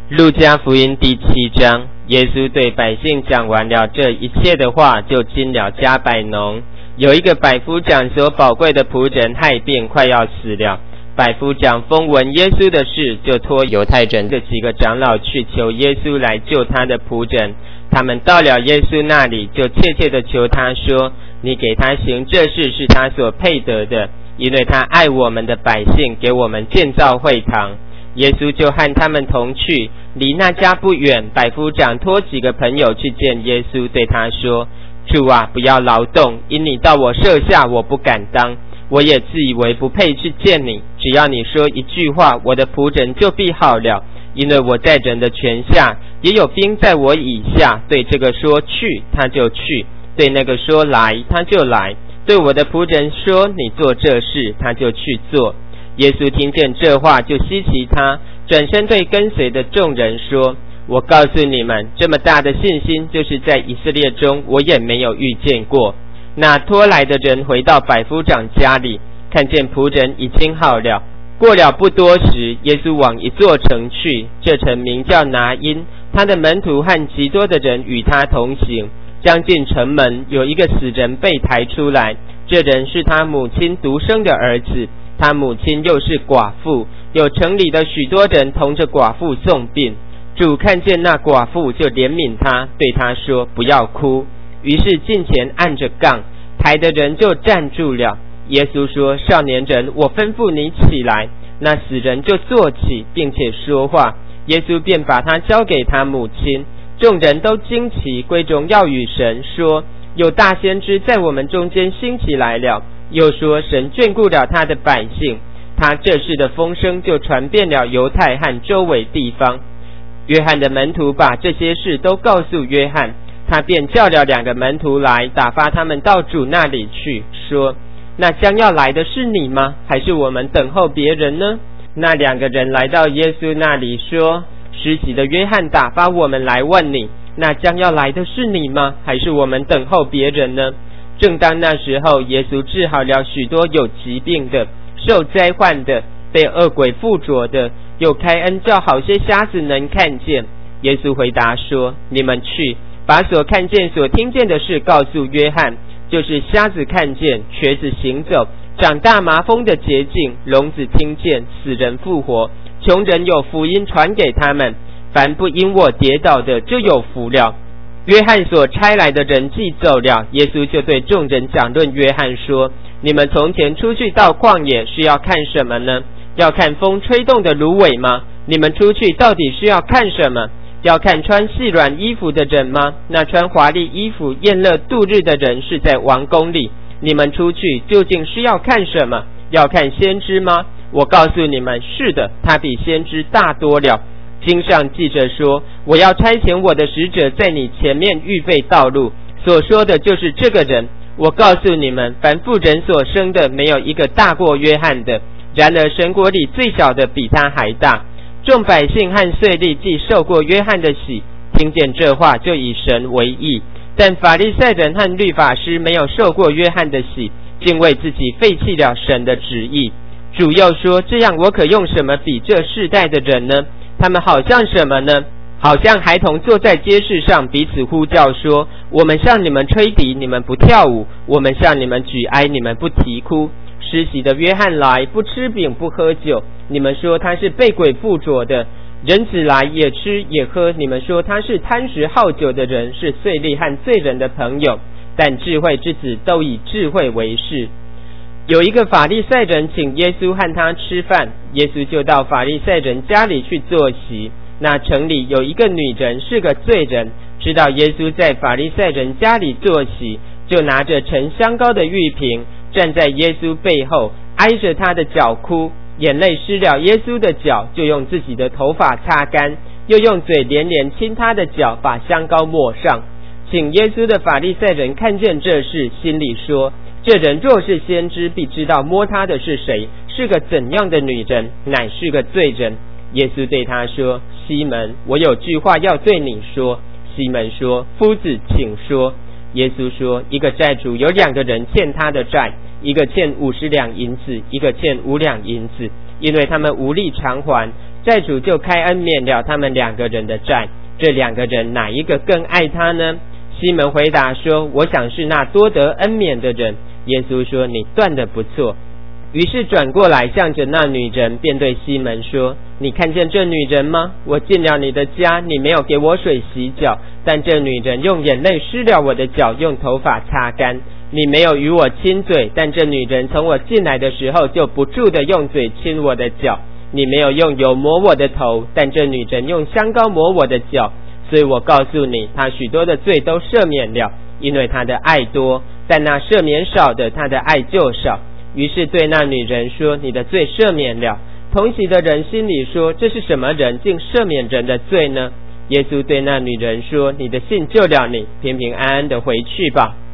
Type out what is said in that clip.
路加福音第7章，耶稣对百姓讲完了这一切的话，就进了加百农。有一个百夫长所宝贵的仆人害病，快要死了。百夫长风闻耶稣的事，就托犹太人的几个长老去求耶稣来救他的仆人。他们到了耶稣那里，就切切地求他说：你给他行这事是他所配得的，因为他爱我们的百姓，给我们建造会堂。耶稣就和他们同去，离那家不远。百夫长托几个朋友去见耶稣，对他说：主啊，不要劳动，因你到我舍下，我不敢当。我也自以为不配去见你，只要你说一句话，我的仆人就必好了。因为我在人的权下，也有兵在我以下。对这个说去，他就去；对那个说来，他就来；对我的仆人说你做这事，他就去做。耶稣听见这话，就稀奇他，转身对跟随的众人说：我告诉你们，这么大的信心，就是在以色列中我也没有遇见过。那拖来的人回到百夫长家里，看见仆人已经好了。过了不多时，耶稣往一座城去，这城名叫拿因。他的门徒和极多的人与他同行。将近城门，有一个死人被抬出来，这人是他母亲独生的儿子，他母亲又是寡妇，有城里的许多人同着寡妇送殡。主看见那寡妇，就怜悯他，对他说：不要哭。于是近前按着杠，抬的人就站住了。耶稣说：少年人，我吩咐你起来。那死人就坐起，并且说话。耶稣便把他交给他母亲。众人都惊奇，归荣耀与神，说：有大先知在我们中间兴起来了。又说：神眷顾了他的百姓。他这事的风声就传遍了犹太和周围地方。约翰的门徒把这些事都告诉约翰，他便叫了2个门徒来，打发他们到主那里去，说：那将要来的是你吗？还是我们等候别人呢？那2个人来到耶稣那里说：施洗的约翰打发我们来问你，那将要来的是你吗？还是我们等候别人呢？正当那时候，耶稣治好了许多有疾病的、受灾患的、被恶鬼附着的，又开恩叫好些瞎子能看见。耶稣回答说：你们去，把所看见所听见的事告诉约翰，就是瞎子看见，瘸子行走，长大麻风的洁净，聋子听见，死人复活，穷人有福音传给他们。凡不因我跌倒的，就有福了。约翰所差来的人既走了，耶稣就对众人讲论约翰说：你们从前出去到旷野是要看什么呢？要看风吹动的芦苇吗？你们出去到底是要看什么？要看穿细软衣服的人吗？那穿华丽衣服宴乐度日的人是在王宫里。你们出去究竟是要看什么？要看先知吗？我告诉你们，是的，他比先知大多了。经上记着说：我要差遣我的使者在你前面预备道路。所说的就是这个人。我告诉你们，凡妇人所生的，没有一个大过约翰的，然而神国里最小的比他还大。众百姓和税吏既受过约翰的洗，听见这话，就以神为义。但法利赛人和律法师没有受过约翰的洗，竟为自己废弃了神的旨意。主又说：这样我可用什么比这世代的人呢？他们好像什么呢？好像孩童坐在街市上，彼此呼叫说：我们向你们吹笛，你们不跳舞；我们向你们举哀，你们不啼哭。施洗的约翰来，不吃饼不喝酒，你们说他是被鬼附着的。人子来，也吃也喝，你们说他是贪食好酒的人，是税吏和罪人的朋友。但智慧之子都以智慧为事。有一个法利赛人请耶稣和他吃饭，耶稣就到法利赛人家里去坐席。那城里有一个女人是个罪人，知道耶稣在法利赛人家里坐席，就拿着盛香膏的玉瓶，站在耶稣背后，挨着他的脚哭，眼泪湿了耶稣的脚，就用自己的头发擦干，又用嘴连连亲他的脚，把香膏抹上。请耶稣的法利赛人看见这事，心里说：这人若是先知，必知道摸他的是谁，是个怎样的女人，乃是个罪人。耶稣对他说：西门，我有句话要对你说。西门说：夫子，请说。耶稣说：一个债主有2个人欠他的债，一个欠50两银子，一个欠5两银子。 因为他们无力偿还，债主就开恩免了他们2个人的债。这2个人哪一个更爱他呢？西门回答说，我想是那多得恩免的人。耶稣说，你断得不错。于是转过来向着那女人，便对西门说，你看见这女人吗？我进了你的家，你没有给我水洗脚，但这女人用眼泪湿了我的脚，用头发擦干。你没有与我亲嘴，但这女人从我进来的时候就不住地用嘴亲我的脚。你没有用油抹我的头，但这女人用香膏抹我的脚。所以我告诉你，她许多的罪都赦免了，因为她的爱多；但那赦免少的，她的爱就少。于是对那女人说，你的罪赦免了。同席的人心里说，这是什么人，竟赦免人的罪呢？耶稣对那女人说，你的信救了你，平平安安的回去吧。